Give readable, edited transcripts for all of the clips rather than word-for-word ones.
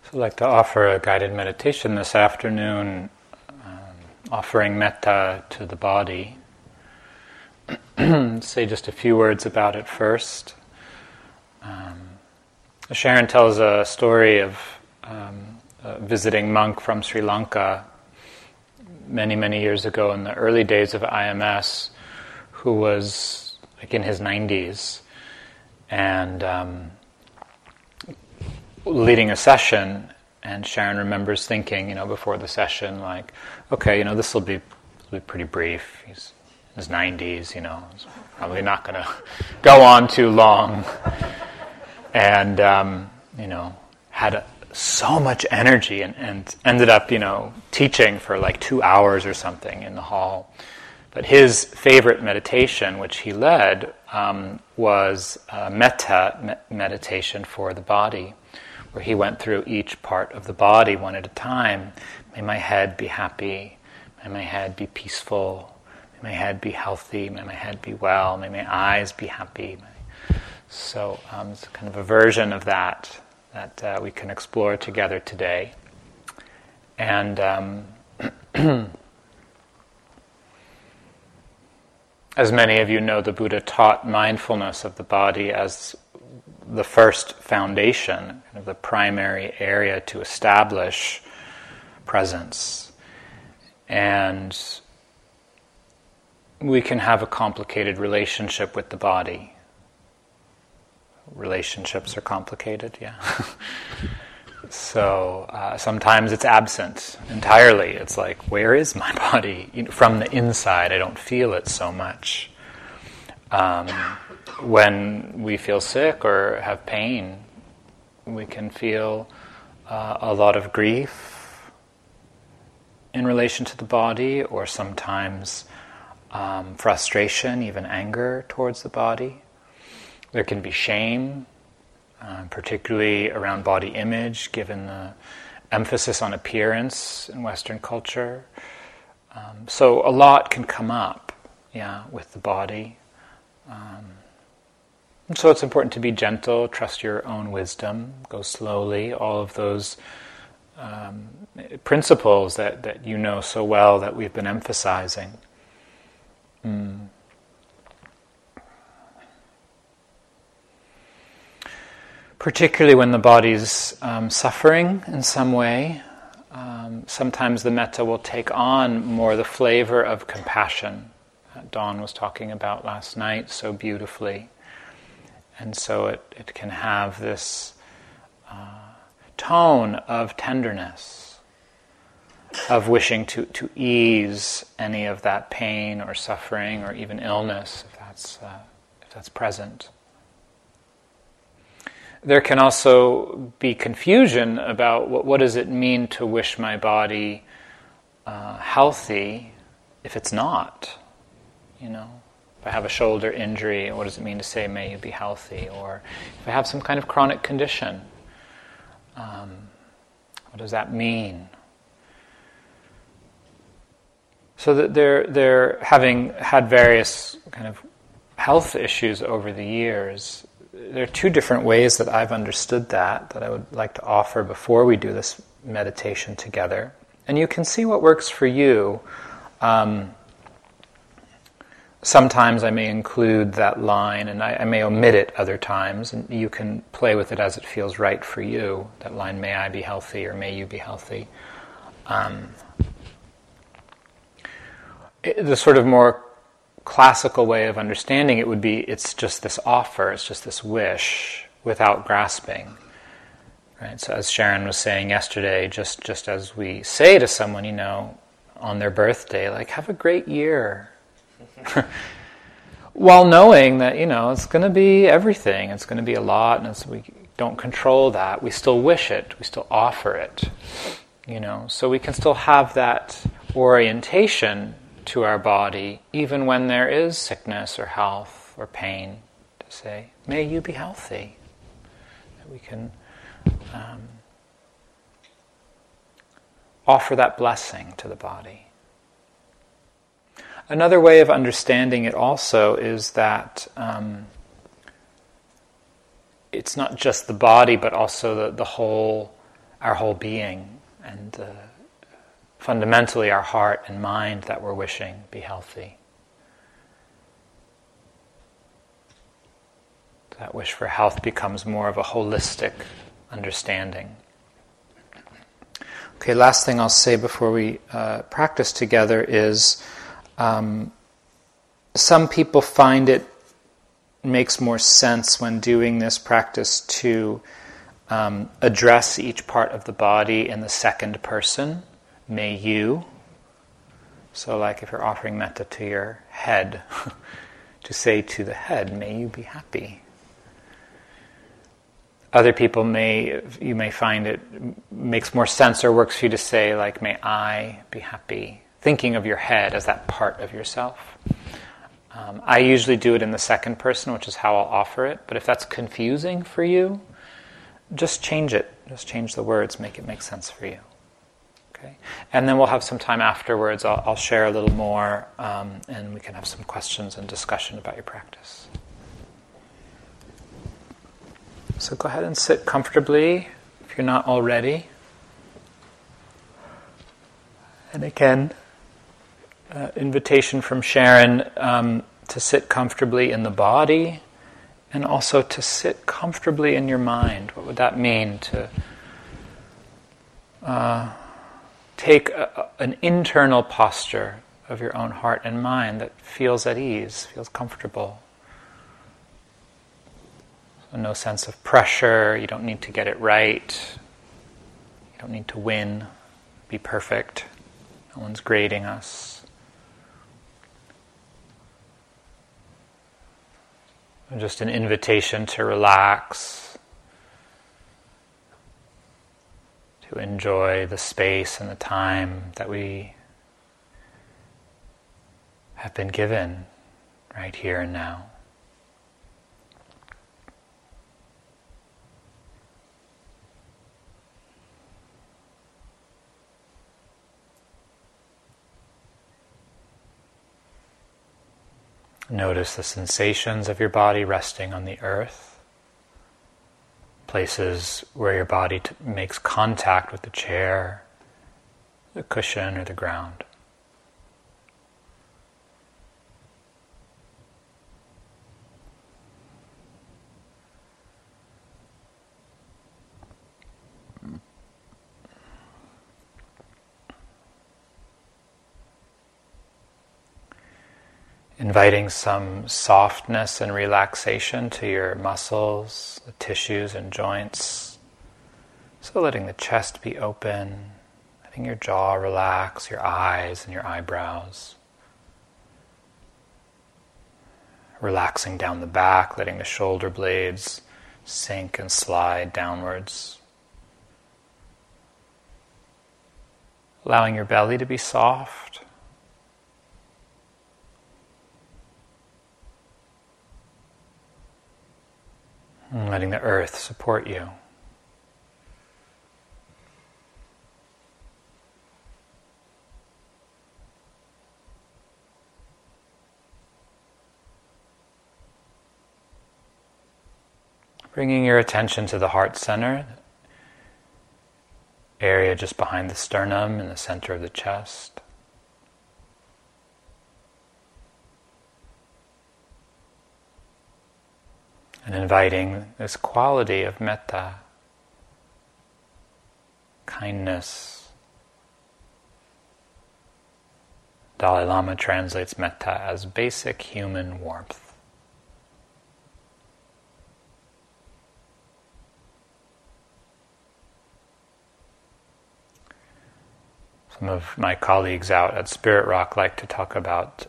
So I'd like to offer a guided meditation this afternoon, offering metta to the body. Say just a few words about it first. Sharon tells a story of a visiting monk from Sri Lanka many, many years ago in the early days of IMS, who was like in his 90s and leading a session, and Sharon remembers thinking, before the session, like, okay, this will be pretty brief. He's in his 90s, he's probably not going to go on too long. And, had so much energy and ended up, teaching for like 2 hours or something in the hall. But his favorite meditation, which he led, was a metta meditation for the body, where he went through each part of the body one at a time. May my head be happy. May my head be peaceful. May my head be healthy. May my head be well. May my eyes be happy. So it's kind of a version of that we can explore together today. And as many of you know, the Buddha taught mindfulness of the body as the first foundation, kind of the primary area to establish presence. And we can have a complicated relationship with the body. Relationships are complicated, yeah. So sometimes it's absent entirely. It's like, where is my body? From the inside, I don't feel it so much. When we feel sick or have pain, we can feel a lot of grief in relation to the body, or sometimes frustration, even anger towards the body. There can be shame, particularly around body image, given the emphasis on appearance in Western culture. So a lot can come up, with the body. So it's important to be gentle, trust your own wisdom, go slowly, all of those principles that you know so well that we've been emphasizing. Particularly when the body's suffering in some way, sometimes the metta will take on more the flavor of compassion that Dawn was talking about last night so beautifully. And so it can have this tone of tenderness, of wishing to ease any of that pain or suffering or even illness, if that's present. There can also be confusion about what does it mean to wish my body healthy if it's not, If I have a shoulder injury, what does it mean to say, may you be healthy? Or if I have some kind of chronic condition, what does that mean? So that they're having had various kind of health issues over the years. There are two different ways that I've understood that I would like to offer before we do this meditation together. And you can see what works for you. Sometimes I may include that line, and I may omit it other times, and you can play with it as it feels right for you. That line, may I be healthy, or may you be healthy. The sort of more classical way of understanding it would be, it's just this offer, it's just this wish, without grasping. Right? So as Sharon was saying yesterday, just as we say to someone, on their birthday, like, have a great year. While knowing that, it's going to be everything, it's going to be a lot, and we don't control that. We still wish it, we still offer it, So we can still have that orientation to our body, even when there is sickness or health or pain, to say, may you be healthy. That we can offer that blessing to the body. Another way of understanding it also is that it's not just the body, but also the whole our whole being, and fundamentally our heart and mind that we're wishing be healthy. That wish for health becomes more of a holistic understanding. Okay, last thing I'll say before we practice together is some people find it makes more sense when doing this practice to address each part of the body in the second person, may you. So like if you're offering metta to your head, to say to the head, may you be happy. Other people you may find it makes more sense or works for you to say like, may I be happy, thinking of your head as that part of yourself. I usually do it in the second person, which is how I'll offer it, but if that's confusing for you, just change it. Just change the words, make it make sense for you. Okay? And then we'll have some time afterwards. I'll share a little more, and we can have some questions and discussion about your practice. So go ahead and sit comfortably if you're not already. And again, invitation from Sharon to sit comfortably in the body and also to sit comfortably in your mind. What would that mean? To take an internal posture of your own heart and mind that feels at ease, feels comfortable. So no sense of pressure, you don't need to get it right, you don't need to win, be perfect, no one's grading us. Just an invitation to relax, to enjoy the space and the time that we have been given right here and now. Notice the sensations of your body resting on the earth, places where your body makes contact with the chair, the cushion, or the ground. Inviting some softness and relaxation to your muscles, the tissues and joints. So letting the chest be open, letting your jaw relax, your eyes and your eyebrows. Relaxing down the back, letting the shoulder blades sink and slide downwards. Allowing your belly to be soft. And letting the earth support you. Bringing your attention to the heart center, area just behind the sternum in the center of the chest. And inviting this quality of metta, kindness. Dalai Lama translates metta as basic human warmth. Some of my colleagues out at Spirit Rock like to talk about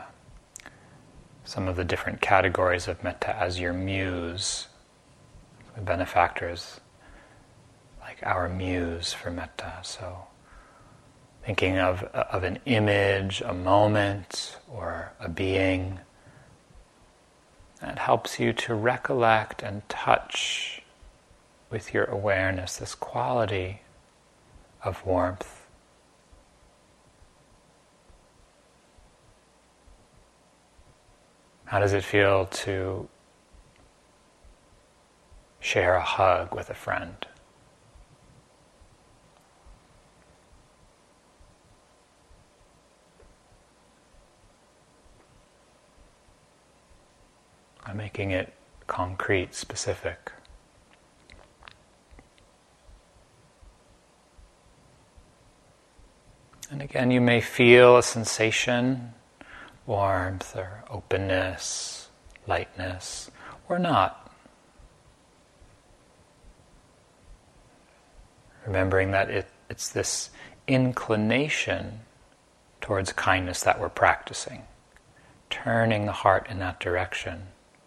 some of the different categories of metta as your muse. The benefactors, like our muse for metta. So thinking of an image, a moment, or a being that helps you to recollect and touch with your awareness this quality of warmth. How does it feel to share a hug with a friend? making it concrete, specific. And again, you may feel a sensation, warmth or openness, lightness, or not. Remembering that it's this inclination towards kindness that we're practicing, turning the heart in that direction.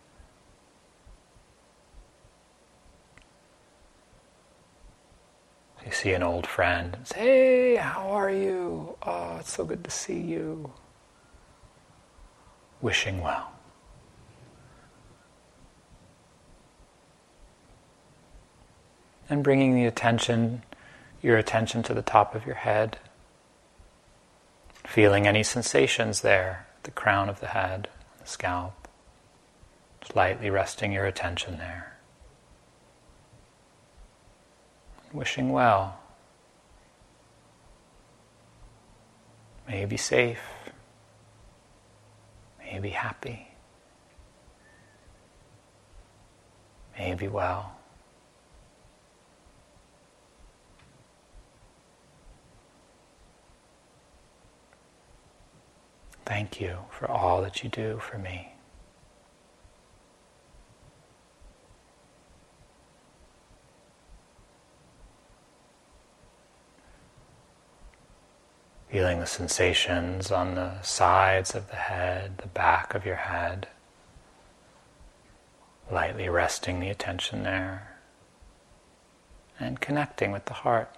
You see an old friend and say, "Hey, how are you? Oh, it's so good to see you." Wishing well. And bringing your attention to the top of your head. Feeling any sensations there, the crown of the head, the scalp. Slightly resting your attention there. Wishing well. May you be safe. May you be happy. May you be well. Thank you for all that you do for me. Feeling the sensations on the sides of the head, the back of your head. Lightly resting the attention there. And connecting with the heart.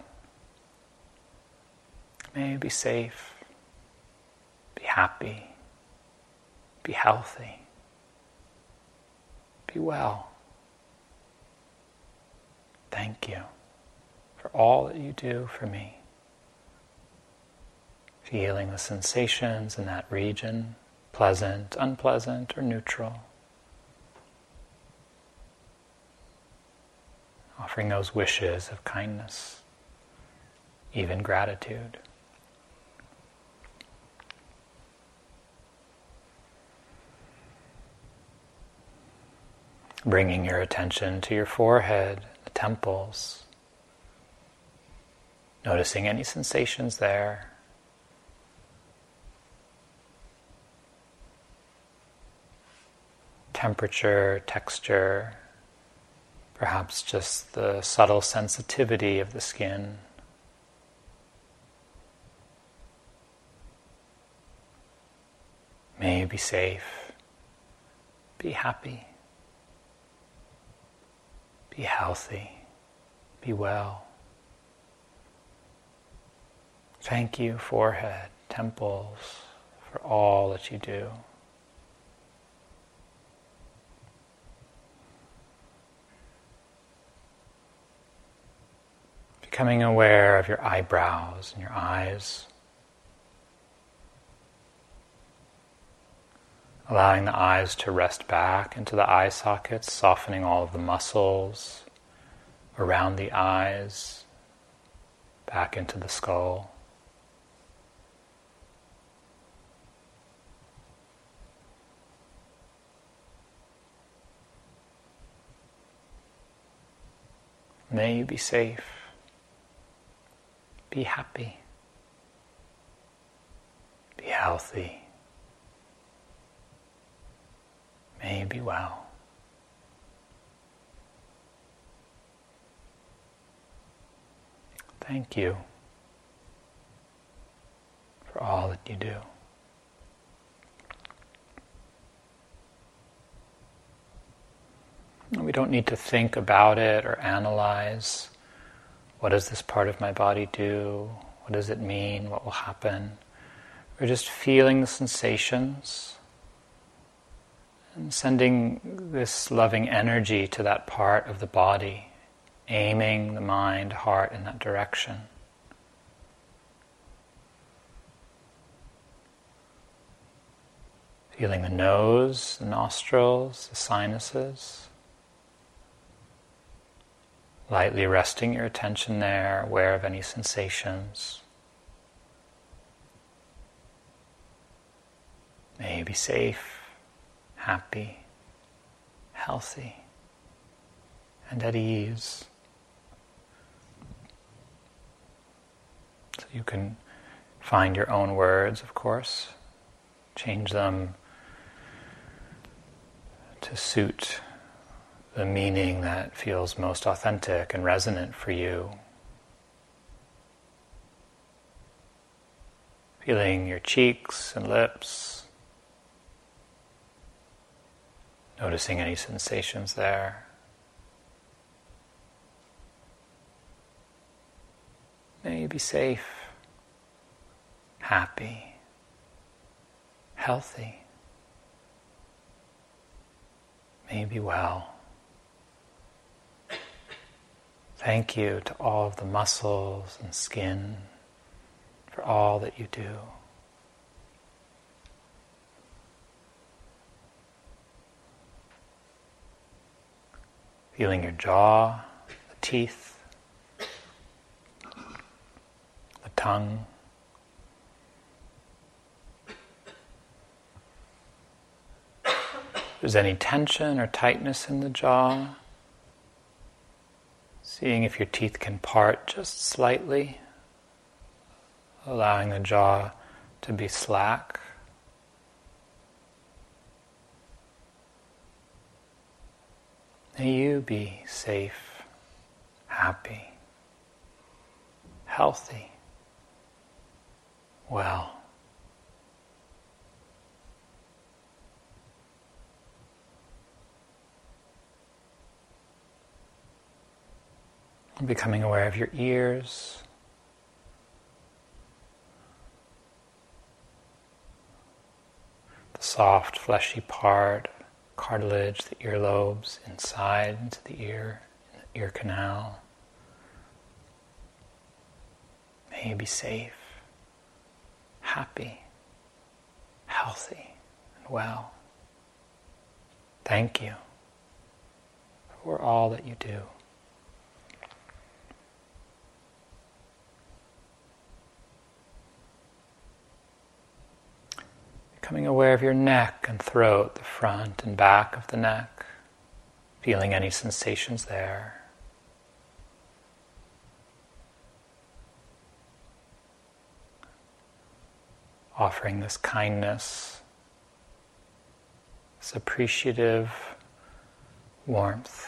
May you be safe. Be happy. Be healthy. Be well. Thank you for all that you do for me. Feeling the sensations in that region, pleasant, unpleasant, or neutral. Offering those wishes of kindness, even gratitude. Bringing your attention to your forehead, the temples. Noticing any sensations there. Temperature, texture, perhaps just the subtle sensitivity of the skin. May you be safe, be happy, be healthy, be well. Thank you, forehead, temples, for all that you do. Becoming aware of your eyebrows and your eyes. Allowing the eyes to rest back into the eye sockets, softening all of the muscles around the eyes, back into the skull. May you be safe. Be happy. Be healthy. May you be well. Thank you for all that you do. We don't need to think about it or analyze. What does this part of my body do? What does it mean? What will happen? We're just feeling the sensations and sending this loving energy to that part of the body, aiming the mind, heart in that direction. Feeling the nose, the nostrils, the sinuses. Lightly resting your attention there, aware of any sensations. May you be safe, happy, healthy, and at ease. So you can find your own words, of course, change them to suit the meaning that feels most authentic and resonant for you. Feeling your cheeks and lips, noticing any sensations there. May you be safe, happy, healthy. May you be well. Thank you to all of the muscles and skin for all that you do. Feeling your jaw, the teeth, the tongue. If there's any tension or tightness in the jaw, seeing if your teeth can part just slightly, allowing the jaw to be slack. May you be safe, happy, healthy, well. Becoming aware of your ears, the soft, fleshy part, cartilage, the earlobes inside into the ear canal. May you be safe, happy, healthy, and well. Thank you for all that you do. Becoming aware of your neck and throat, the front and back of the neck, feeling any sensations there. Offering this kindness, this appreciative warmth.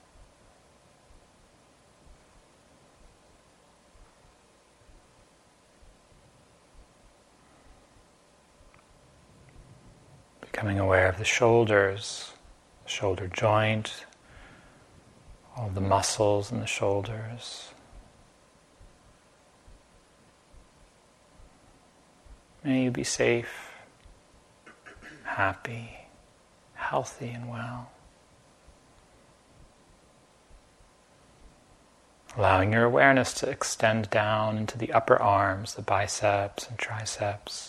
Becoming aware of the shoulders, the shoulder joint, all the muscles in the shoulders. May you be safe, happy, healthy, and well. Allowing your awareness to extend down into the upper arms, the biceps and triceps.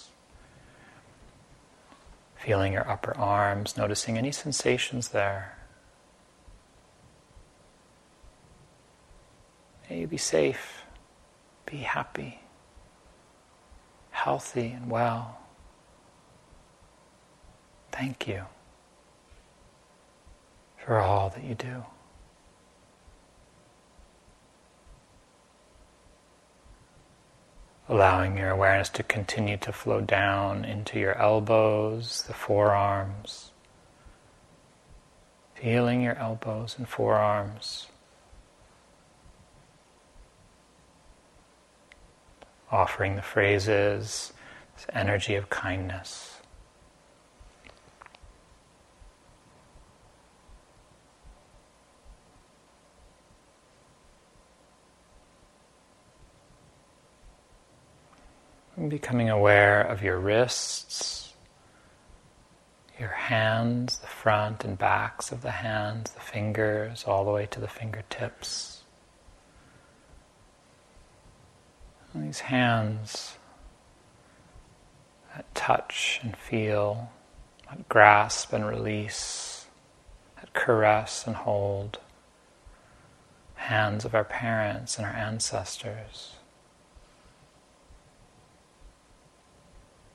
Feeling your upper arms, noticing any sensations there. May you be safe, be happy, healthy and well. Thank you for all that you do. Allowing your awareness to continue to flow down into your elbows, the forearms. Feeling your elbows and forearms. Offering the phrases, this energy of kindness. And becoming aware of your wrists, your hands, the front and backs of the hands, the fingers, all the way to the fingertips. And these hands that touch and feel, that grasp and release, that caress and hold. Hands of our parents and our ancestors.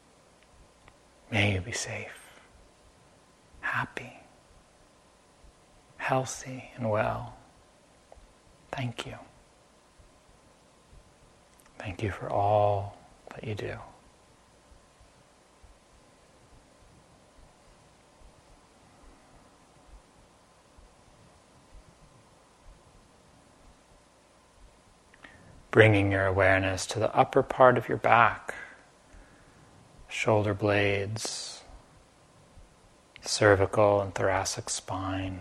May you be safe, happy, healthy and well. Thank you. Thank you for all that you do. Bringing your awareness to the upper part of your back, shoulder blades, cervical and thoracic spine,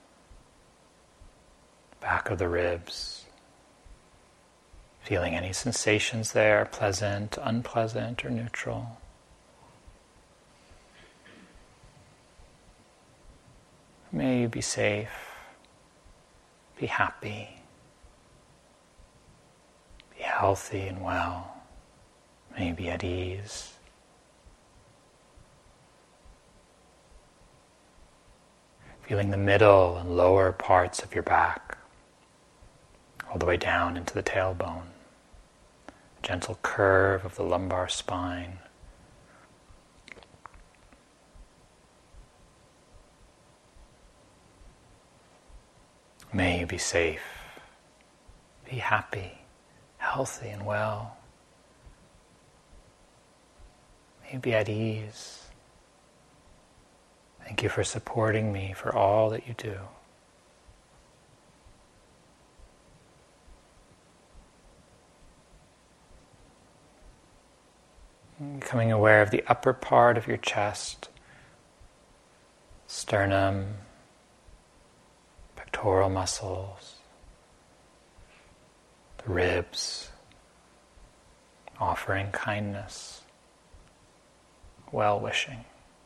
back of the ribs. Feeling any sensations there, pleasant, unpleasant, or neutral. May you be safe, be happy, be healthy and well. May you be at ease. Feeling the middle and lower parts of your back, all the way down into the tailbone. A gentle curve of the lumbar spine. May you be safe, be happy, healthy and well. May you be at ease. Thank you for supporting me for all that you do. Becoming aware of the upper part of your chest, sternum, pectoral muscles, the ribs, offering kindness, well-wishing.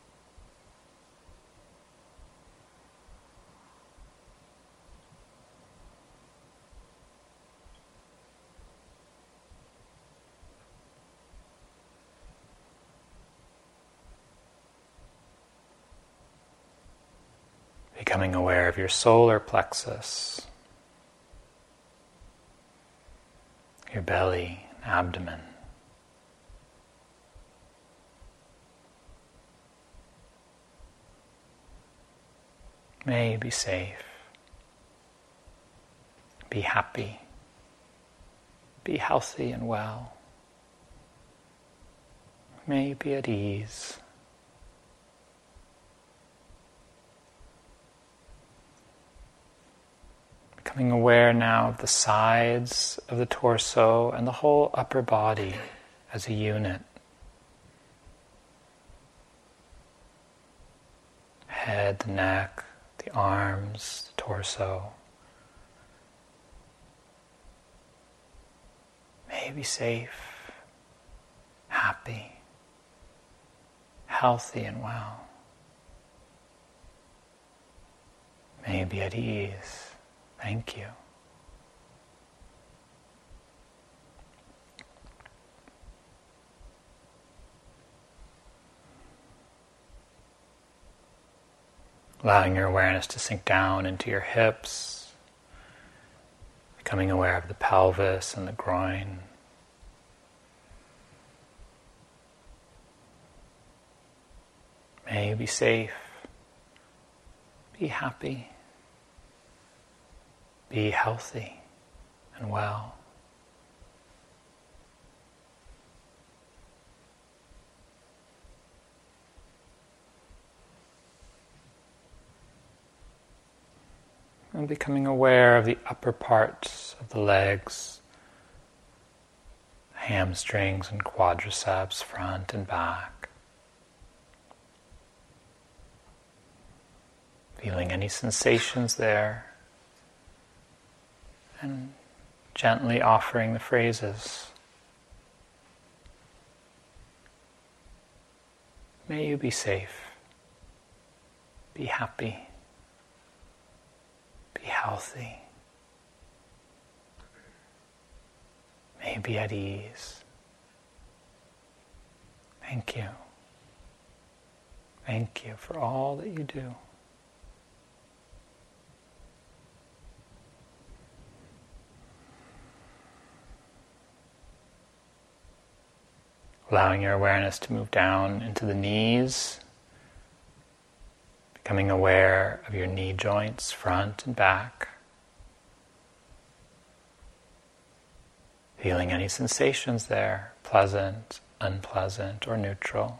Becoming aware of your solar plexus, your belly, abdomen. May you be safe, be happy, be healthy and well. May you be at ease. Becoming aware now of the sides of the torso and the whole upper body as a unit. Head, the neck, the arms, the torso. May you be safe, happy, healthy and well. May you be at ease. Thank you. Allowing your awareness to sink down into your hips, becoming aware of the pelvis and the groin. May you be safe, be happy, be healthy and well. And becoming aware of the upper parts of the legs, hamstrings and quadriceps, front and back. Feeling any sensations there. And gently offering the phrases. May you be safe, be happy, be healthy. May you be at ease. Thank you. Thank you for all that you do. Allowing your awareness to move down into the knees, Becoming aware of your knee joints, front and back. Feeling any sensations there, pleasant, unpleasant, or neutral.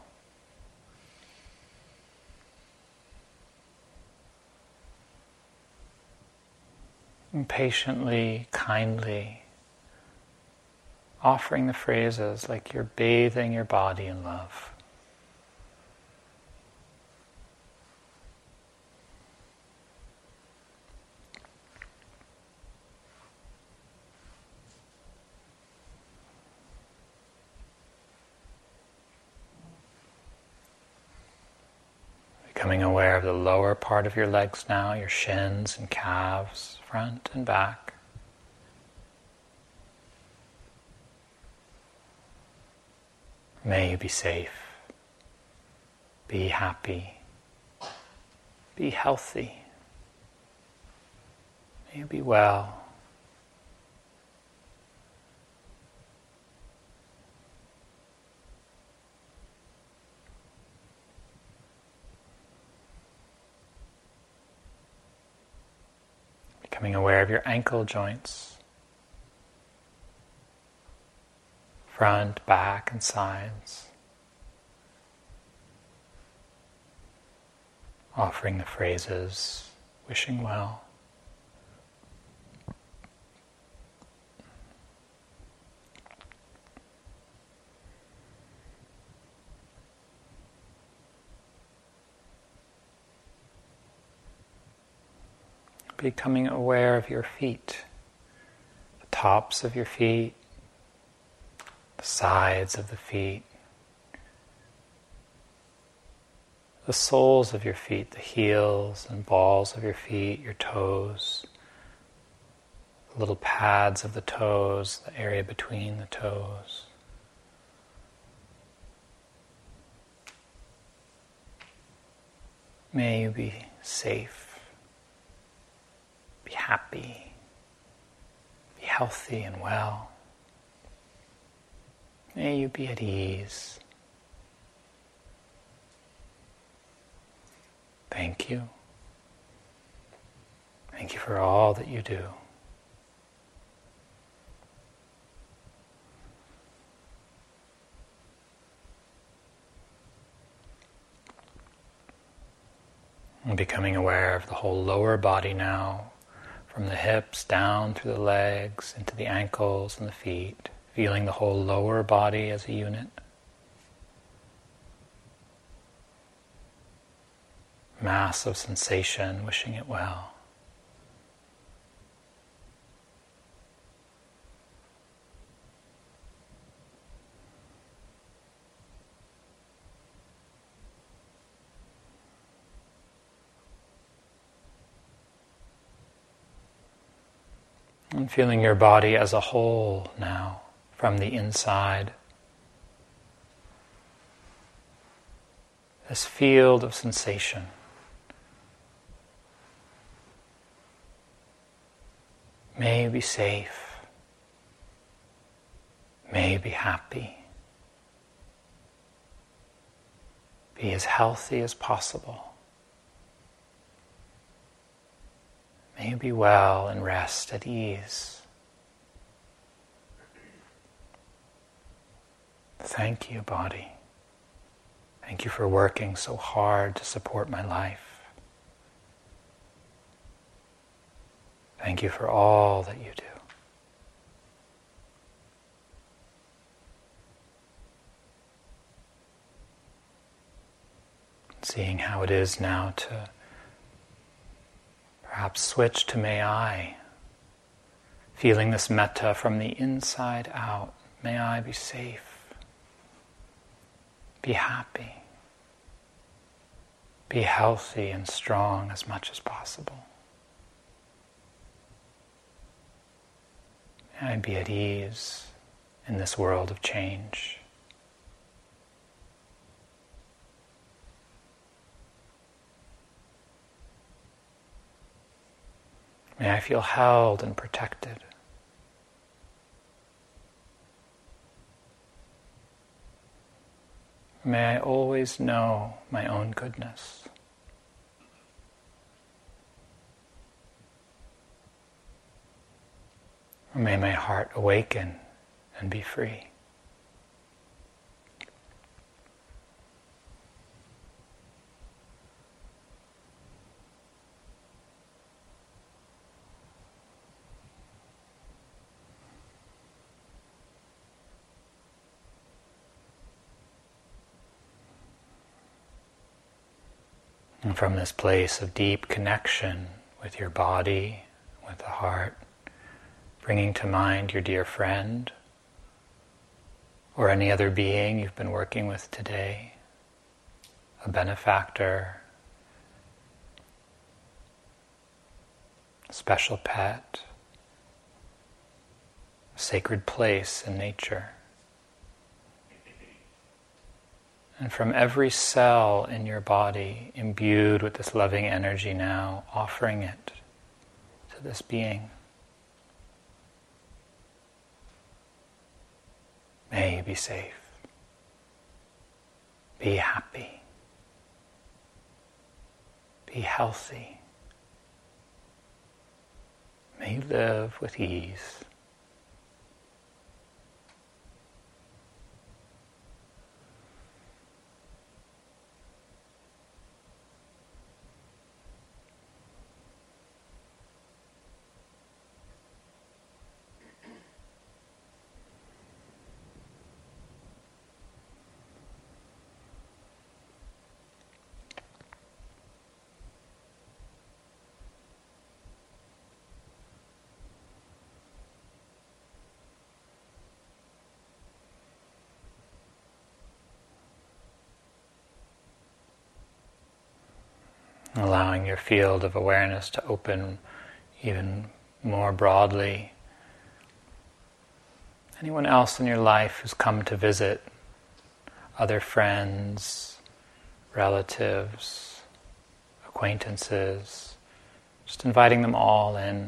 And patiently, kindly offering the phrases like you're bathing your body in love. Becoming aware of the lower part of your legs now, your shins and calves, front and back. May you be safe, be happy, be healthy. May you be well. Becoming aware of your ankle joints, front, back, and sides. Offering the phrases, wishing well. Becoming aware of your feet, the tops of your feet, the sides of the feet, the soles of your feet, the heels and balls of your feet, your toes, the little pads of the toes, the area between the toes. May you be safe, be happy, be healthy and well. May you be at ease. Thank you. Thank you for all that you do. And becoming aware of the whole lower body now, from the hips down through the legs, into the ankles and the feet, feeling the whole lower body as a unit. Mass of sensation, wishing it well. And feeling your body as a whole now, from the inside. This field of sensation. May you be safe. May you be happy. Be as healthy as possible. May you be well and rest at ease. Thank you, body. Thank you for working so hard to support my life. Thank you for all that you do. Seeing how it is now to perhaps switch to may I, feeling this metta from the inside out. May I be safe, be happy, be healthy and strong as much as possible. May I be at ease in this world of change. May I feel held and protected. May I always know my own goodness. Or may my heart awaken and be free. And from this place of deep connection with your body, with the heart, bringing to mind your dear friend or any other being you've been working with today, a benefactor, a special pet, a sacred place in nature. And from every cell in your body, imbued with this loving energy now, offering it to this being. May you be safe. Be happy. Be healthy. May you live with ease. Allowing your field of awareness to open even more broadly. Anyone else in your life who's come to visit, other friends, relatives, acquaintances, just inviting them all in,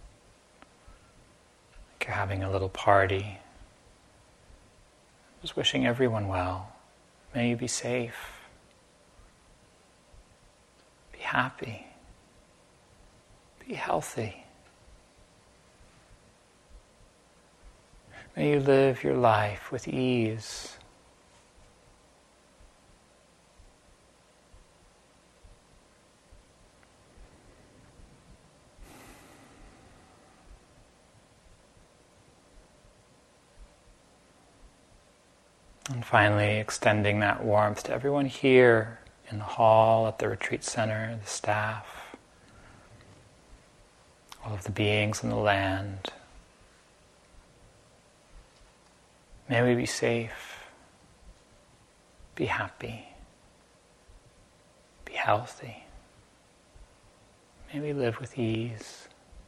like you're having a little party. Just wishing everyone well. May you be safe. Happy. Be healthy. May you live your life with ease. And finally, extending that warmth to everyone here in the hall, at the retreat center, the staff, all of the beings in the land. May we be safe, be happy, be healthy. May we live with ease.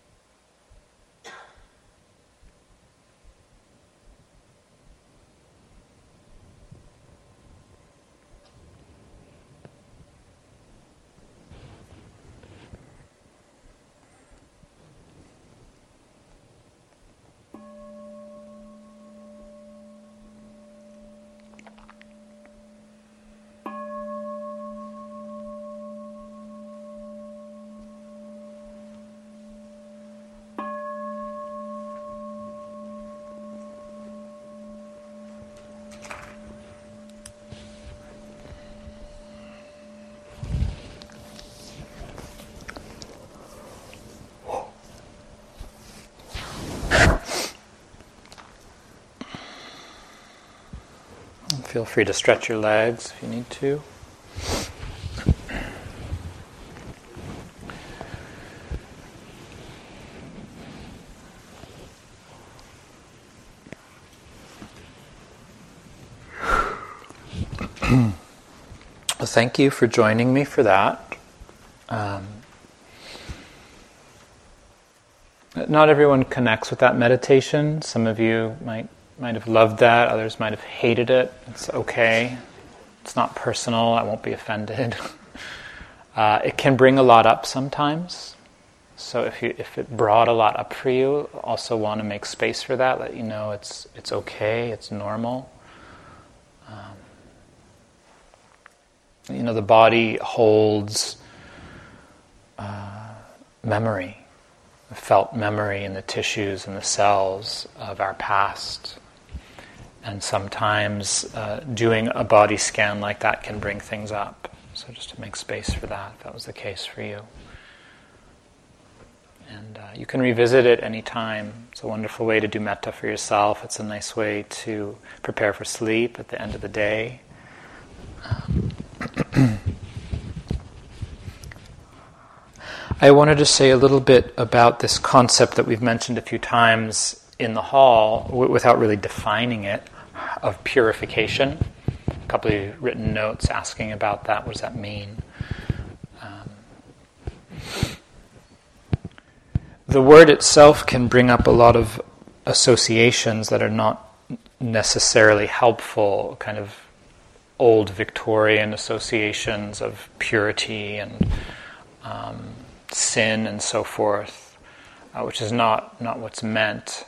Feel free to stretch your legs if you need to. Well, thank you for joining me for that. Not everyone connects with that meditation. Some of you might have loved that, others might have hated it. It's okay. It's not personal, I won't be offended. It can bring a lot up sometimes. So if it brought a lot up for you, also want to make space for that, let you know it's okay, it's normal. The body holds memory. felt memory in the tissues and the cells of our past. And sometimes doing a body scan like that can bring things up. So just to make space for that, if that was the case for you. And you can revisit it anytime. It's a wonderful way to do metta for yourself. It's a nice way to prepare for sleep at the end of the day. I wanted to say a little bit about this concept that we've mentioned a few times in the hall, without really defining it, of purification. A couple of written notes asking about that. What does that mean? The word itself can bring up a lot of associations that are not necessarily helpful, kind of old Victorian associations of purity and sin and so forth, which is not what's meant.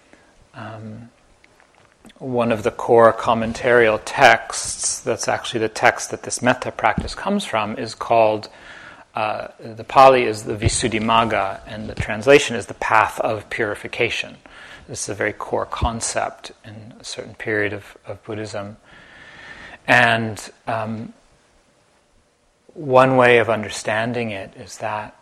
One of the core commentarial texts, that's actually the text that this metta practice comes from, is called, the Pali is the Visuddhimagga, and the translation is the path of purification. This is a very core concept in a certain period of Buddhism. And one way of understanding it is that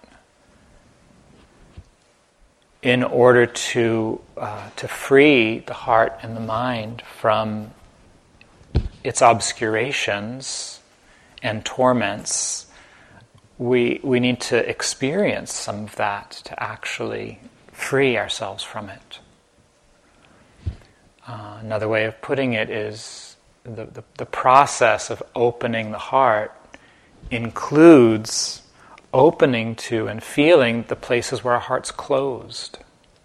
in order to free the heart and the mind from its obscurations and torments, we need to experience some of that to actually free ourselves from it. Another way of putting it is the process of opening the heart includes opening to and feeling the places where our heart's closed,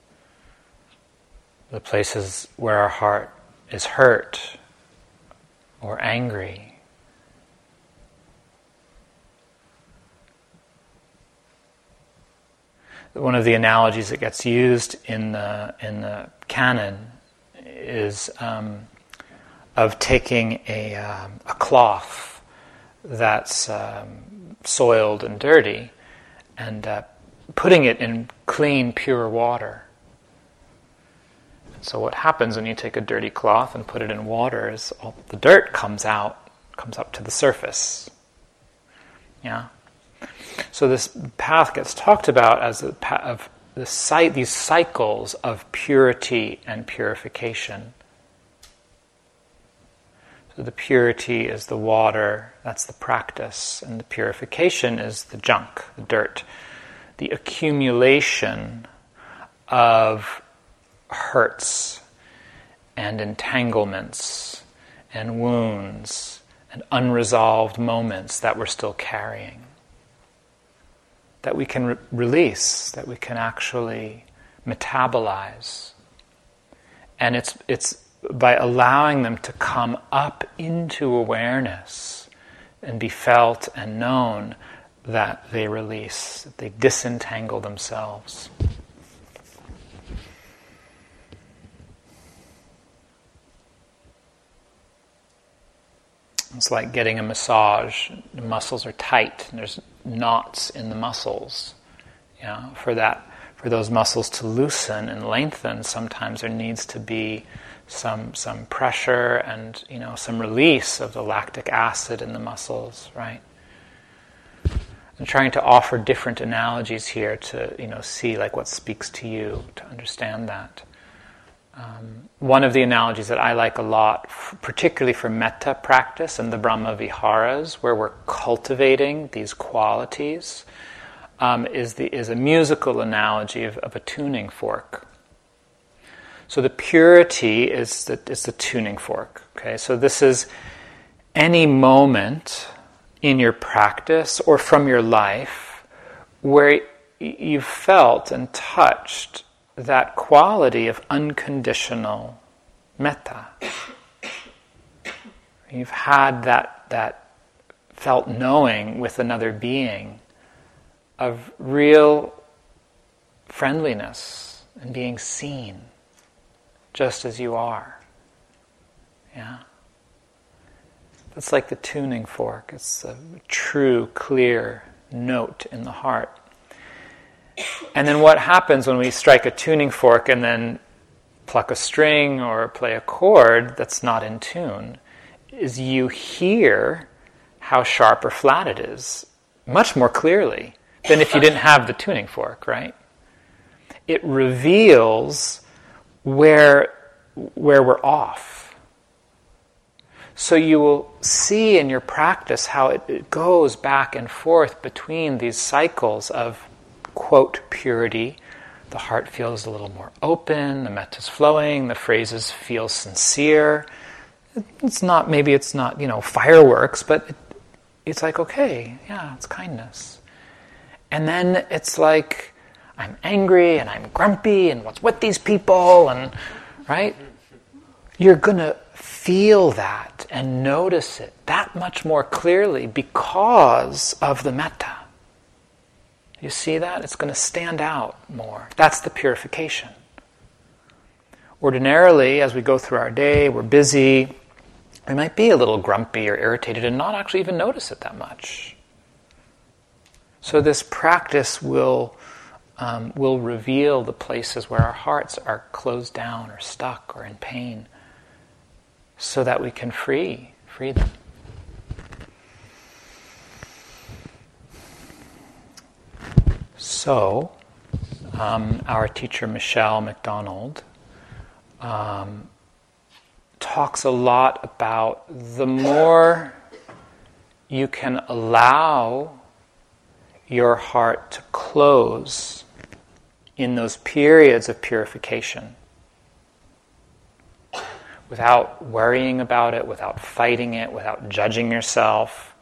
the places where our heart is hurt or angry. One of the analogies that gets used in the canon is of taking a cloth that's soiled and dirty and putting it in clean, pure water. So what happens when you take a dirty cloth and put it in water is all the dirt comes up to the surface. Yeah. So this path gets talked about as the path of these cycles of purity and purification. So the purity is the water, that's the practice, and the purification is the junk, the dirt, the accumulation of hurts and entanglements and wounds and unresolved moments that we're still carrying, that we can release, that we can actually metabolize. And it's by allowing them to come up into awareness and be felt and known that they release, that they disentangle themselves. It's like getting a massage. The muscles are tight and there's knots in the muscles. You know, for those muscles to loosen and lengthen, sometimes there needs to be some pressure and, you know, some release of the lactic acid in the muscles, right? I'm trying to offer different analogies here to, you know, see like what speaks to you, to understand that. One of the analogies that I like a lot, particularly for metta practice and the Brahma Viharas, where we're cultivating these qualities, is a musical analogy of a tuning fork. So the purity is the tuning fork. Okay, so this is any moment in your practice or from your life where you've felt and touched that quality of unconditional metta. You've had that felt knowing with another being of real friendliness and being seen just as you are. Yeah. It's like the tuning fork. It's a true, clear note in the heart. And then what happens when we strike a tuning fork and then pluck a string or play a chord that's not in tune is you hear how sharp or flat it is much more clearly than if you didn't have the tuning fork, right? It reveals where we're off. So you will see in your practice how it goes back and forth between these cycles of, quote, purity. The heart feels a little more open, the metta's flowing, the phrases feel sincere. It's not fireworks, but it's like, okay, yeah, it's kindness. And then it's like, I'm angry and I'm grumpy and what's with these people, and right? You're going to feel that and notice it that much more clearly because of the metta. You see that? It's going to stand out more. That's the purification. Ordinarily, as we go through our day, we're busy, we might be a little grumpy or irritated and not actually even notice it that much. So this practice will reveal the places where our hearts are closed down or stuck or in pain so that we can free them. So, our teacher Michelle McDonald talks a lot about the more you can allow your heart to close in those periods of purification without worrying about it, without fighting it, without judging yourself,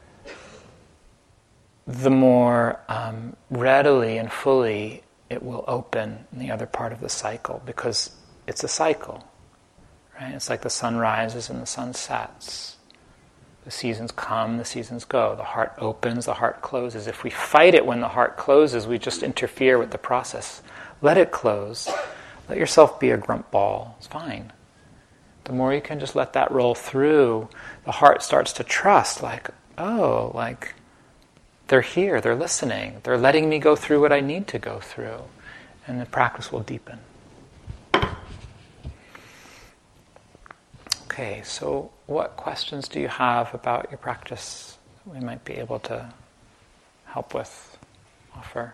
the more readily and fully it will open in the other part of the cycle, because it's a cycle, right? It's like the sun rises and the sun sets. The seasons come, the seasons go. The heart opens, the heart closes. If we fight it when the heart closes, we just interfere with the process. Let it close. Let yourself be a grump ball. It's fine. The more you can just let that roll through, the heart starts to trust, they're here, they're listening, they're letting me go through what I need to go through. And the practice will deepen. Okay, so what questions do you have about your practice that we might be able to help with, offer?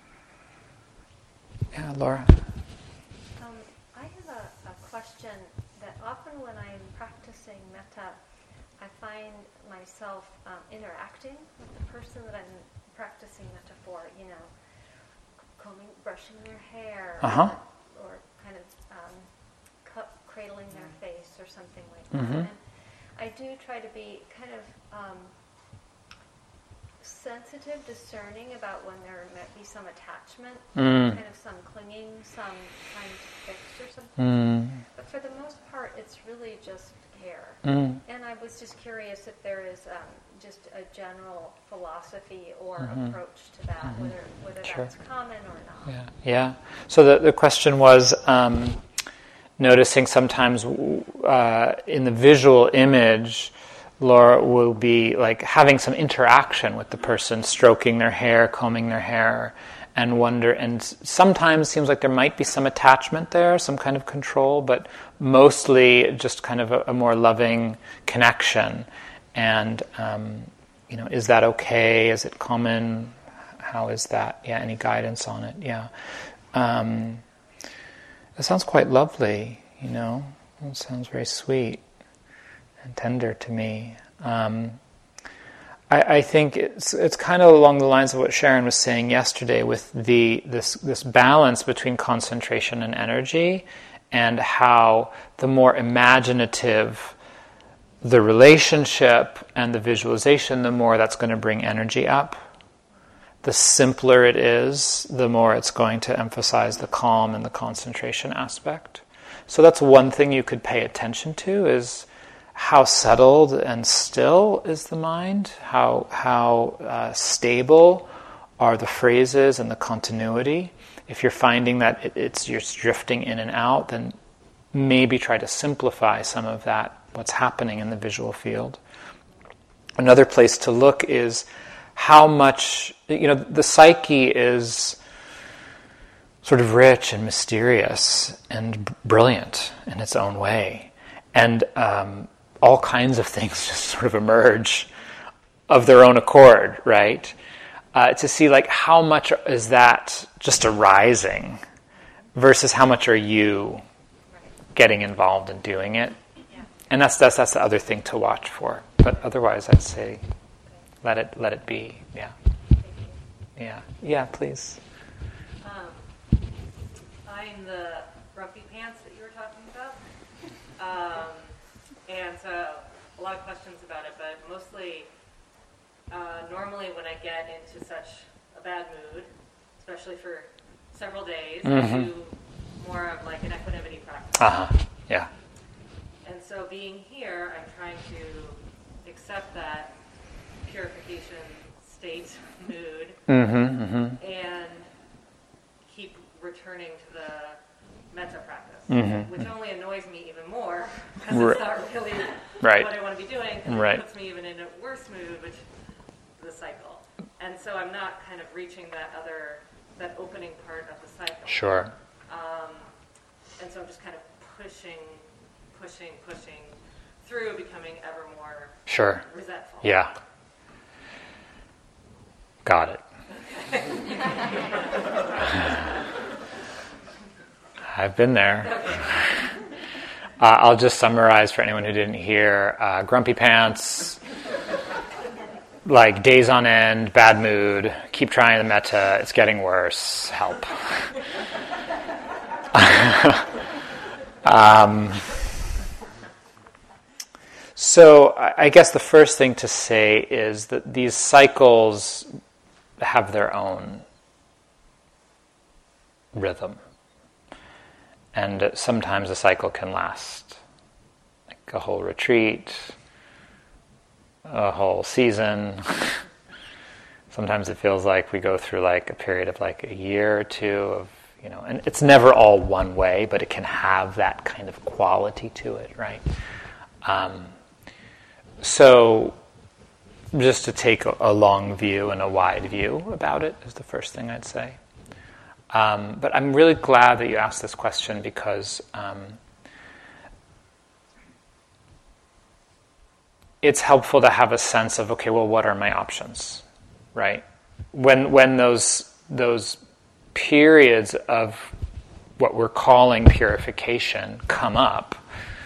Yeah, Laura? I have a question that often when I'm practicing metta, I find myself interacting with the person that I'm practicing metta for, brushing their hair, or kind of cradling their face or something like that. And I do try to be kind of sensitive, discerning about when there might be some attachment, kind of some clinging, some trying to fix or something. But for the most part, it's really just care. And I was just curious if there is just a general philosophy or approach to that, whether Sure. that's common or not. Yeah. So the question was noticing sometimes in the visual image, Laura will be like having some interaction with the person, stroking their hair, combing their hair, and sometimes seems like there might be some attachment there, some kind of control, but mostly just kind of a more loving connection. And is that okay? Is it common? How is that? Yeah, any guidance on it? Yeah. It sounds quite lovely, It sounds very sweet and tender to me. I think it's kind of along the lines of what Sharon was saying yesterday with this balance between concentration and energy, and how the more imaginative the relationship and the visualization, the more that's going to bring energy up. The simpler it is, the more it's going to emphasize the calm and the concentration aspect. So that's one thing you could pay attention to, is how settled and still is the mind, how stable are the phrases and the continuity. If you're finding that you're drifting in and out, then maybe try to simplify some of that, what's happening in the visual field. Another place to look is how much, the psyche is sort of rich and mysterious and brilliant in its own way. And all kinds of things just sort of emerge of their own accord, right? To see like how much is that just arising versus how much are you getting involved in doing it. Yeah. And that's the other thing to watch for. But otherwise I'd say let it be. Yeah. Yeah. Yeah, please. I'm the grumpy pants that you were talking about. And so a lot of questions about it, but mostly normally when I get into such a bad mood, especially for several days, I do more of like an equanimity practice. Yeah. And so being here, I'm trying to accept that purification state mood and keep returning to the metta practice, which only annoys me even more because it's not really what I want to be doing. It puts me even in a worse mood, which is the cycle. And so I'm not kind of reaching that opening part of the cycle. Sure. And so I'm just kind of pushing through, becoming ever more resentful. Yeah. Got it. I've been there. I'll just summarize for anyone who didn't hear. Grumpy pants, like days on end, bad mood, keep trying the metta, it's getting worse, help. So I guess the first thing to say is that these cycles have their own rhythm. And sometimes a cycle can last like a whole retreat, a whole season. Sometimes it feels like we go through like a period of like a year or two of, and it's never all one way, but it can have that kind of quality to it, right? So just to take a long view and a wide view about it is the first thing I'd say. But I'm really glad that you asked this question because it's helpful to have a sense of, okay, well, what are my options, right? When those periods of what we're calling purification come up,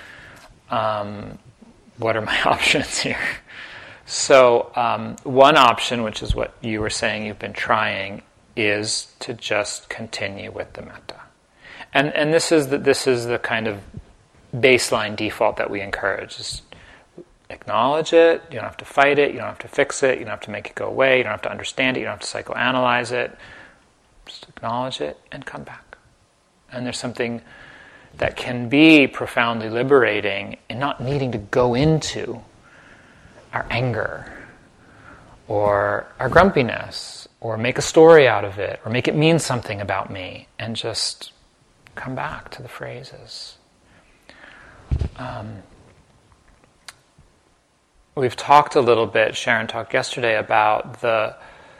what are my options here? So one option, which is what you were saying you've been trying, is to just continue with the metta. And this is the kind of baseline default that we encourage. Just acknowledge it, you don't have to fight it, you don't have to fix it, you don't have to make it go away, you don't have to understand it, you don't have to psychoanalyze it. Just acknowledge it and come back. And there's something that can be profoundly liberating in not needing to go into our anger or our grumpiness or make a story out of it or make it mean something about me, and just come back to the phrases. We've talked a little bit, Sharon talked yesterday, about the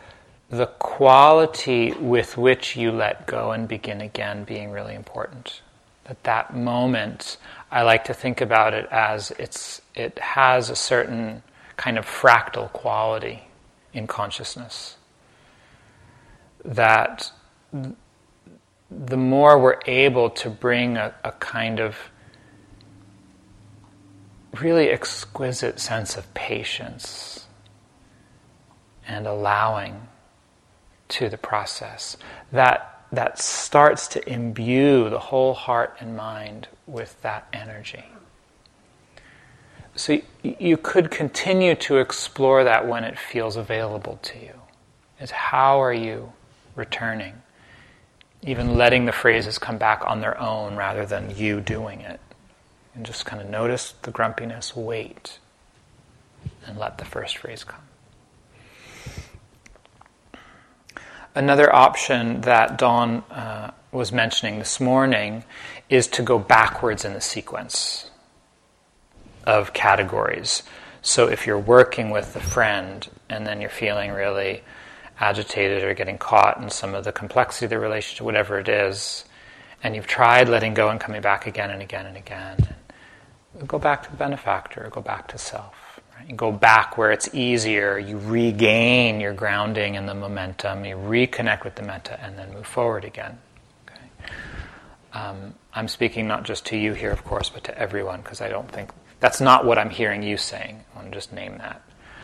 quality with which you let go and begin again being really important. That moment, I like to think about it as it has a certain kind of fractal quality in consciousness. That the more we're able to bring a kind of really exquisite sense of patience and allowing to the process, that starts to imbue the whole heart and mind with that energy. So you could continue to explore that when it feels available to you. Is how are you returning? Even letting the phrases come back on their own rather than you doing it. And just kind of notice the grumpiness, wait, and let the first phrase come. Another option that Dawn was mentioning this morning is to go backwards in the sequence of categories. So if you're working with a friend and then you're feeling really agitated or getting caught in some of the complexity of the relationship, whatever it is, and you've tried letting go and coming back again and again and again, go back to the benefactor, go back to self. Right? You go back where it's easier, you regain your grounding and the momentum, you reconnect with the metta, and then move forward again. I'm speaking not just to you here, of course, but to everyone, because I don't think that's not what I'm hearing you saying. I want to just name that.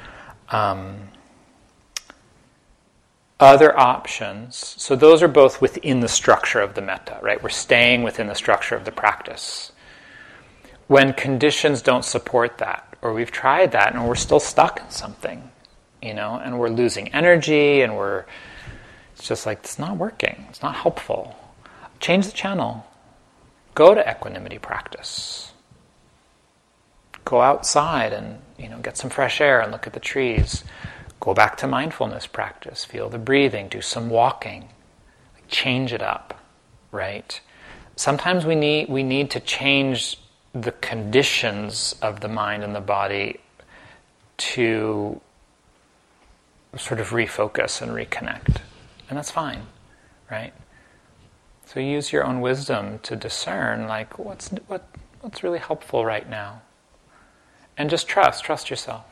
Other options, so those are both within the structure of the metta, right? We're staying within the structure of the practice. When conditions don't support that, or we've tried that and we're still stuck in something, and we're losing energy and it's just like, it's not working, it's not helpful. Change the channel. Go to equanimity practice. Go outside and get some fresh air and look at the trees. Go back to mindfulness practice. Feel the breathing. Do some walking. Change it up, right? Sometimes we need to change the conditions of the mind and the body to sort of refocus and reconnect, and that's fine, right? So use your own wisdom to discern, like, what's really helpful right now. And just trust yourself.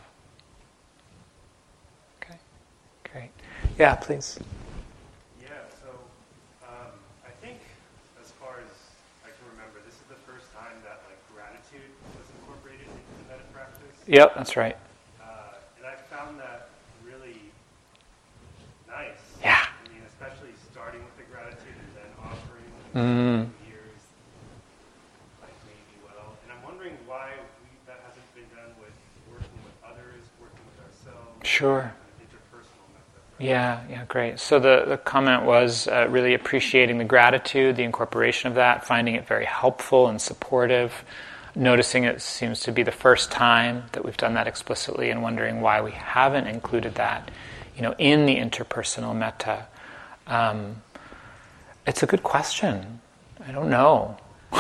Okay, great. Yeah, please. Yeah, so I think as far as I can remember, this is the first time that gratitude was incorporated into the metta practice. Yep, that's right. And I found that really nice. Yeah. I mean, especially starting with the gratitude and then offering years made me well. And I'm wondering why that hasn't been done with working with others, working with ourselves. Sure. Interpersonal method. Right? Yeah, great. So the comment was really appreciating the gratitude, the incorporation of that, finding it very helpful and supportive, noticing it seems to be the first time that we've done that explicitly, and wondering why we haven't included that, in the interpersonal metta. It's a good question. I don't know.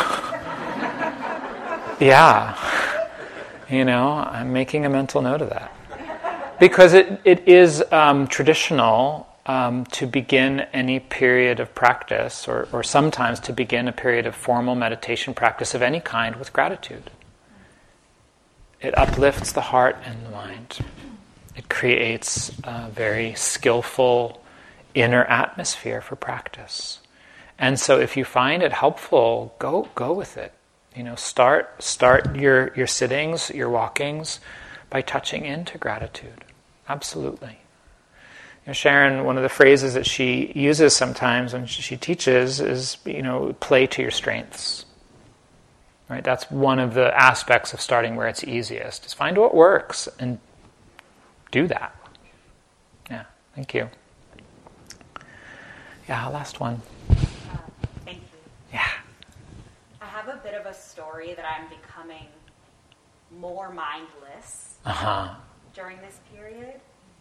Yeah. I'm making a mental note of that. Because it is traditional to begin any period of practice, or sometimes to begin a period of formal meditation practice of any kind, with gratitude. It uplifts the heart and the mind. It creates a very skillful inner atmosphere for practice. And so if you find it helpful, go with it. Start your sittings, your walkings, by touching into gratitude. Absolutely. Sharon, one of the phrases that she uses sometimes when she teaches is, play to your strengths. Right? That's one of the aspects of starting where it's easiest. Is find what works and do that. Yeah, thank you. Yeah, last one. Thank you. Yeah. I have a bit of a story that I'm becoming more mindless during this period.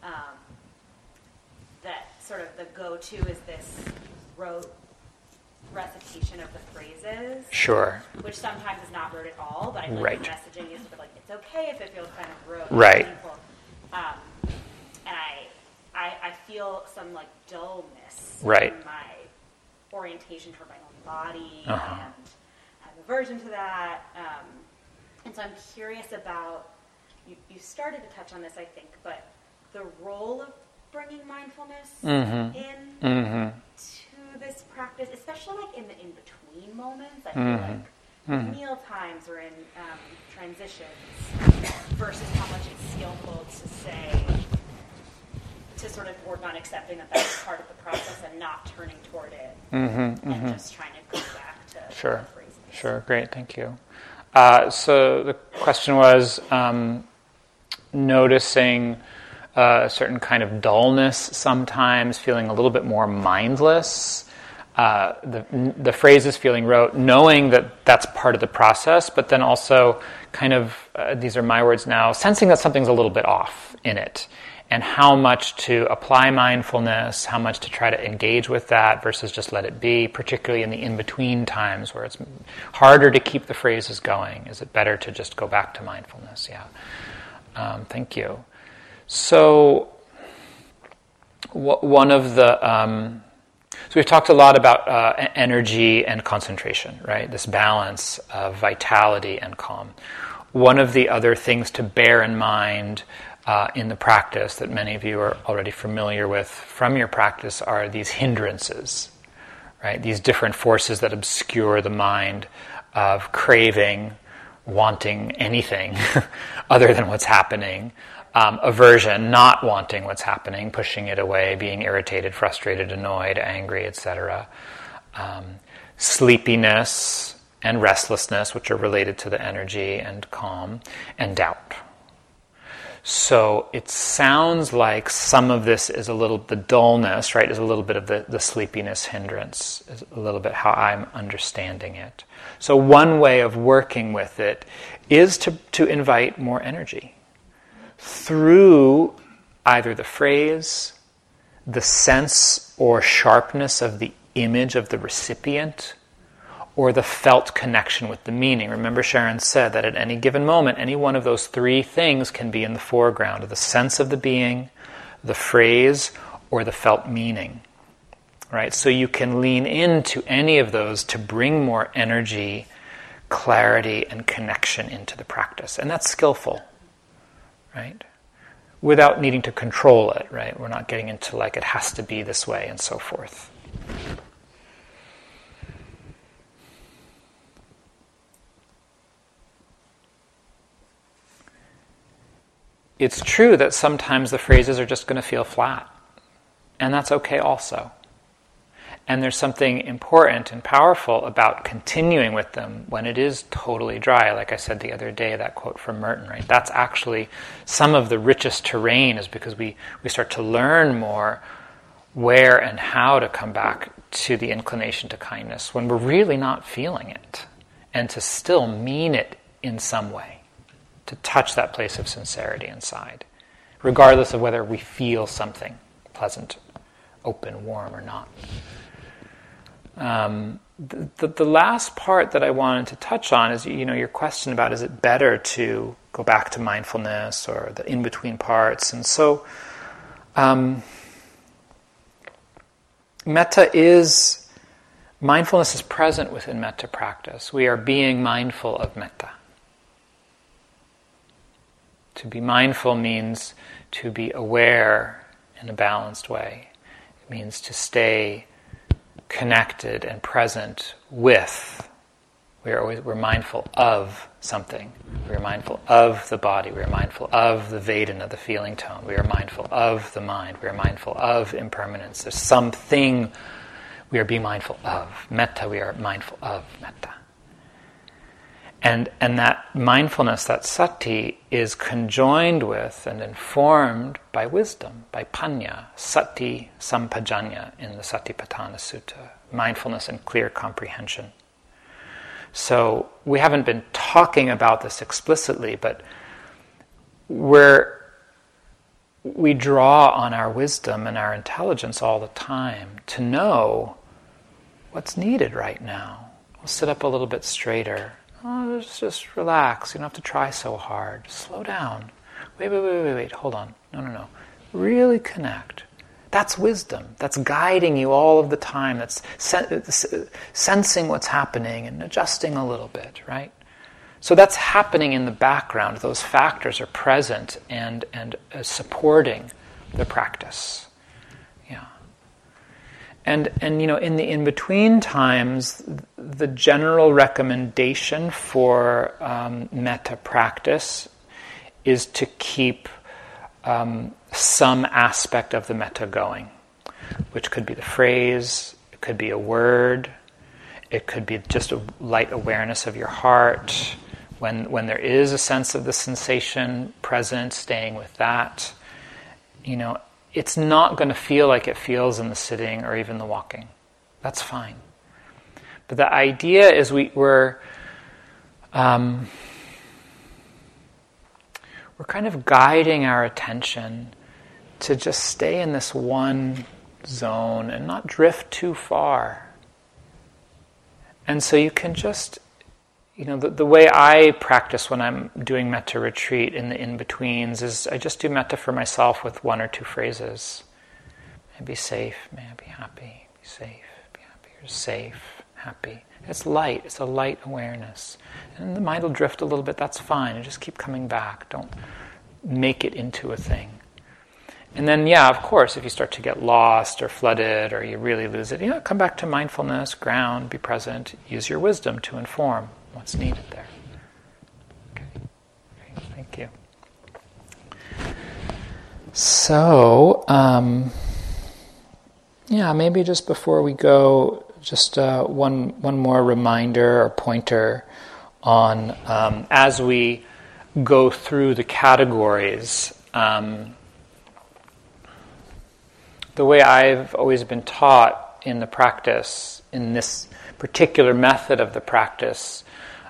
That sort of the go-to is this rote recitation of the phrases. Sure. Which sometimes is not rote at all, but I feel Right. like the messaging is sort of like, it's okay if it feels kind of rote. Right. And I feel some dullness Right. in my orientation toward my own body, and I have aversion to that. And so I'm curious about, you started to touch on this, I think, but the role of bringing mindfulness in to this practice, especially in the in-between moments. I feel like meal times or in transitions versus how much it's skillful to sort of work on accepting that that's part of the process and not turning toward it and just trying to go back to the phrases. Sure, great, thank you. So the question was noticing a certain kind of dullness sometimes, feeling a little bit more mindless. The phrase is feeling rote, knowing that that's part of the process, but then also kind of, these are my words now, sensing that something's a little bit off in it, and how much to apply mindfulness, how much to try to engage with that versus just let it be, particularly in the in-between times where it's harder to keep the phrases going. Is it better to just go back to mindfulness? Yeah. Thank you. So one of the so we've talked a lot about energy and concentration, right? This balance of vitality and calm. One of the other things to bear in mind in the practice that many of you are already familiar with from your practice are these hindrances, right? These different forces that obscure the mind of craving, wanting anything other than what's happening, aversion, not wanting what's happening, pushing it away, being irritated, frustrated, annoyed, angry, etc. Sleepiness and restlessness, which are related to the energy and calm, and doubt. So it sounds like some of this is a little, the dullness, right, is a little bit of the sleepiness hindrance, is a little bit how I'm understanding it. So one way of working with it is to invite more energy through either the phrase, the sense or sharpness of the image of the recipient, or the felt connection with the meaning. Remember, Sharon said that at any given moment, any one of those three things can be in the foreground: the sense of the being, the phrase, or the felt meaning. Right? So you can lean into any of those to bring more energy, clarity, and connection into the practice. And that's skillful, right? Without needing to control it, right? We're not getting into like it has to be this way and so forth. It's true that sometimes the phrases are just going to feel flat, and that's okay also. And there's something important and powerful about continuing with them when it is totally dry. Like I said the other day, that quote from Merton, right? That's actually some of the richest terrain, is because we start to learn more where and how to come back to the inclination to kindness when we're really not feeling it, and to still mean it in some way, to touch that place of sincerity inside, regardless of whether we feel something pleasant, open, warm, or not. The last part that I wanted to touch on is, your question about, is it better to go back to mindfulness or the in-between parts? And so, mindfulness is present within metta practice. We are being mindful of metta. To be mindful means to be aware in a balanced way. It means to stay connected and present with. We're mindful of something. We are mindful of the body. We are mindful of the Vedana, the feeling tone. We are mindful of the mind. We are mindful of impermanence. There's something we are being mindful of. Metta, we are mindful of metta. And that mindfulness, that sati, is conjoined with and informed by wisdom, by panya, sati sampajanya in the Satipatthana Sutta, mindfulness and clear comprehension. So we haven't been talking about this explicitly, but we draw on our wisdom and our intelligence all the time to know what's needed right now. We'll sit up a little bit straighter. Oh, just relax. You don't have to try so hard. Slow down. Wait. Hold on. No. Really connect. That's wisdom. That's guiding you all of the time. That's sensing what's happening and adjusting a little bit, right? So that's happening in the background. Those factors are present and supporting the practice. Yeah. And in the in-between times, the general recommendation for metta practice is to keep some aspect of the metta going, which could be the phrase, it could be a word, it could be just a light awareness of your heart. When there is a sense of the sensation present, staying with that, it's not going to feel like it feels in the sitting or even the walking. That's fine. But the idea is we're kind of guiding our attention to just stay in this one zone and not drift too far. And so you can just, the way I practice when I'm doing metta retreat in the in-betweens is I just do metta for myself with one or two phrases. May I be safe, may I be happy, be safe, be happy. You're safe, happy. It's light, it's a light awareness. And the mind will drift a little bit, that's fine. And just keep coming back. Don't make it into a thing. And then, yeah, of course, if you start to get lost or flooded or you really lose it, come back to mindfulness, ground, be present, use your wisdom to inform what's needed there. Okay, great. Thank you. So, maybe just before we go, just one more reminder or pointer on as we go through the categories. The way I've always been taught in the practice, in this particular method of the practice,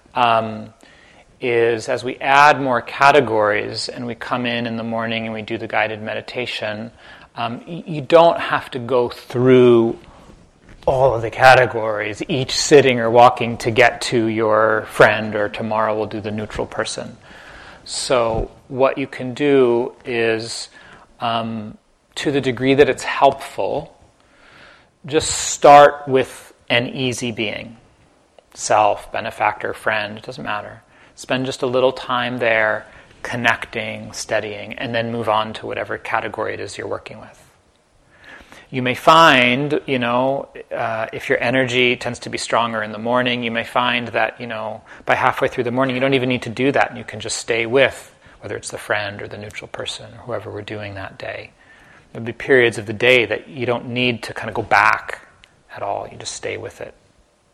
is as we add more categories and we come in the morning and we do the guided meditation, you don't have to go through all of the categories, each sitting or walking to get to your friend, or tomorrow we'll do the neutral person. So what you can do is, to the degree that it's helpful, just start with an easy being. Self, benefactor, friend, it doesn't matter. Spend just a little time there, connecting, steadying, and then move on to whatever category it is you're working with. You may find, if your energy tends to be stronger in the morning, you may find that, by halfway through the morning, you don't even need to do that, and you can just stay with, whether it's the friend or the neutral person or whoever we're doing that day. There'll be periods of the day that you don't need to kind of go back at all. You just stay with it.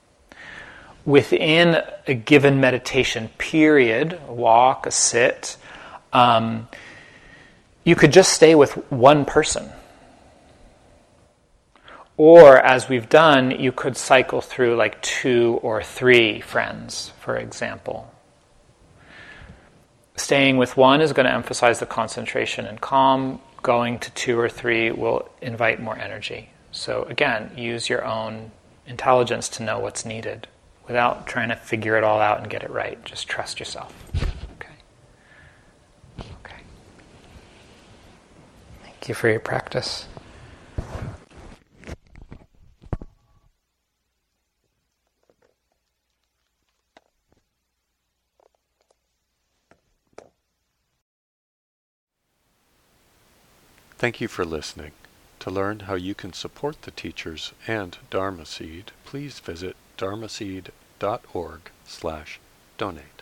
Within a given meditation period, a walk, a sit, you could just stay with one person. Or, as we've done, you could cycle through like 2 or 3 friends, for example. Staying with one is going to emphasize the concentration and calm. Going to 2 or 3 will invite more energy. So again, use your own intelligence to know what's needed without trying to figure it all out and get it right. Just trust yourself. Okay. Thank you for your practice. Thank you for listening. To learn how you can support the teachers and Dharma Seed, please visit dharmaseed.org/donate.